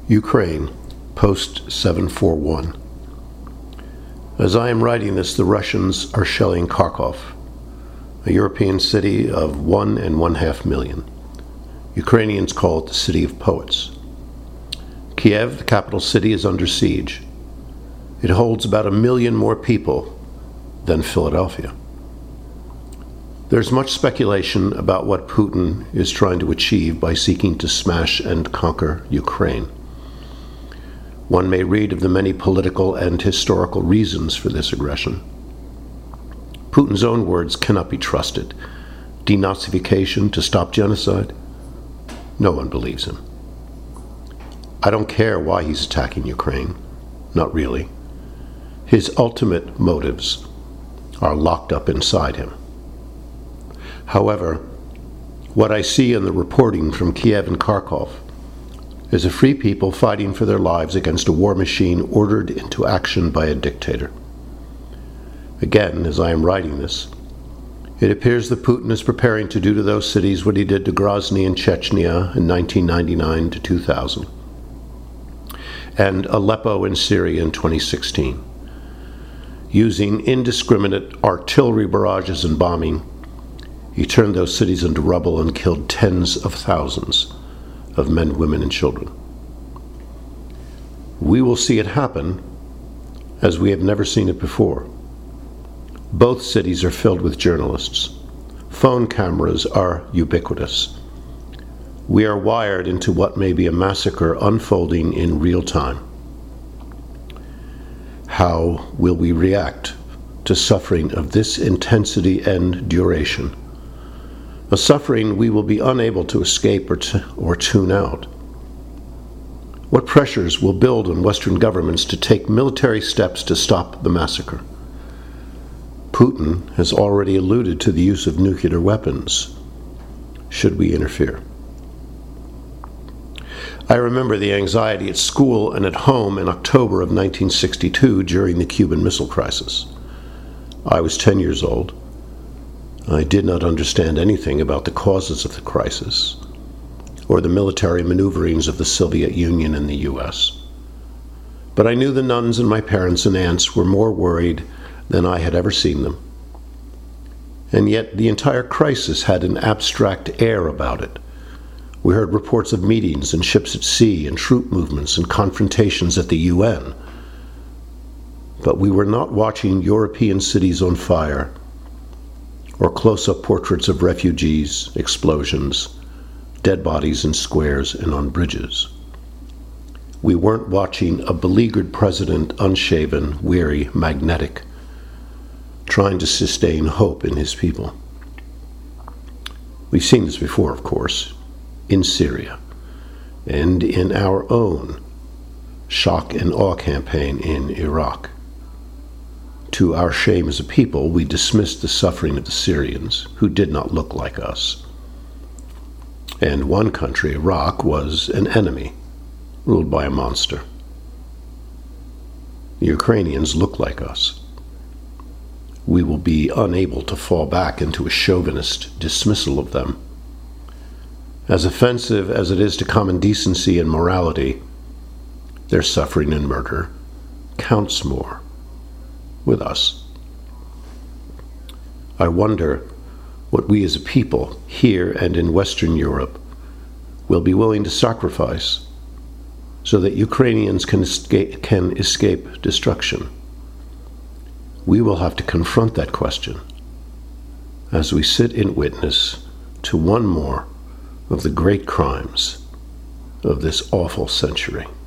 Ukraine, post 741. As I am writing this, the Russians are shelling Kharkov, a European city of 1.5 million. Ukrainians call it the city of poets. Kiev, the capital city, is under siege. It holds about 1 million more people than Philadelphia. There's much speculation about what Putin is trying to achieve by seeking to smash and conquer Ukraine. One may read of the many political and historical reasons for this aggression. Putin's own words cannot be trusted. Denazification to stop genocide? No one believes him. I don't care why he's attacking Ukraine. Not really. His ultimate motives are locked up inside him. However, what I see in the reporting from Kiev and Kharkov is a free people fighting for their lives against a war machine ordered into action by a dictator. Again, as I am writing this, it appears that Putin is preparing to do to those cities what he did to Grozny and Chechnya in 1999 to 2000, and Aleppo in Syria in 2016. Using indiscriminate artillery barrages and bombing, he turned those cities into rubble and killed tens of thousands of men, women, and children. We will see it happen as we have never seen it before. Both cities are filled with journalists. Phone cameras are ubiquitous. We are wired into what may be a massacre unfolding in real time. How will we react to suffering of this intensity and duration? A suffering we will be unable to escape or tune out. What pressures will build on Western governments to take military steps to stop the massacre? Putin has already alluded to the use of nuclear weapons, should we interfere. I remember the anxiety at school and at home in October of 1962 during the Cuban Missile Crisis. I was 10 years old. I did not understand anything about the causes of the crisis or the military maneuverings of the Soviet Union and the U.S. But I knew the nuns and my parents and aunts were more worried than I had ever seen them. And yet the entire crisis had an abstract air about it. We heard reports of meetings and ships at sea and troop movements and confrontations at the UN. But we were not watching European cities on fire or close-up portraits of refugees, explosions, dead bodies in squares and on bridges. We weren't watching a beleaguered president, unshaven, weary, magnetic, trying to sustain hope in his people. We've seen this before, of course, in Syria, and in our own shock and awe campaign in Iraq. To our shame as a people, we dismissed the suffering of the Syrians, who did not look like us. And one country, Iraq, was an enemy, ruled by a monster. The Ukrainians look like us. We will be unable to fall back into a chauvinist dismissal of them. As offensive as it is to common decency and morality, their suffering and murder counts more with us. I wonder what we as a people here and in Western Europe will be willing to sacrifice so that Ukrainians can escape destruction. We will have to confront that question as we sit in witness to one more of the great crimes of this awful century.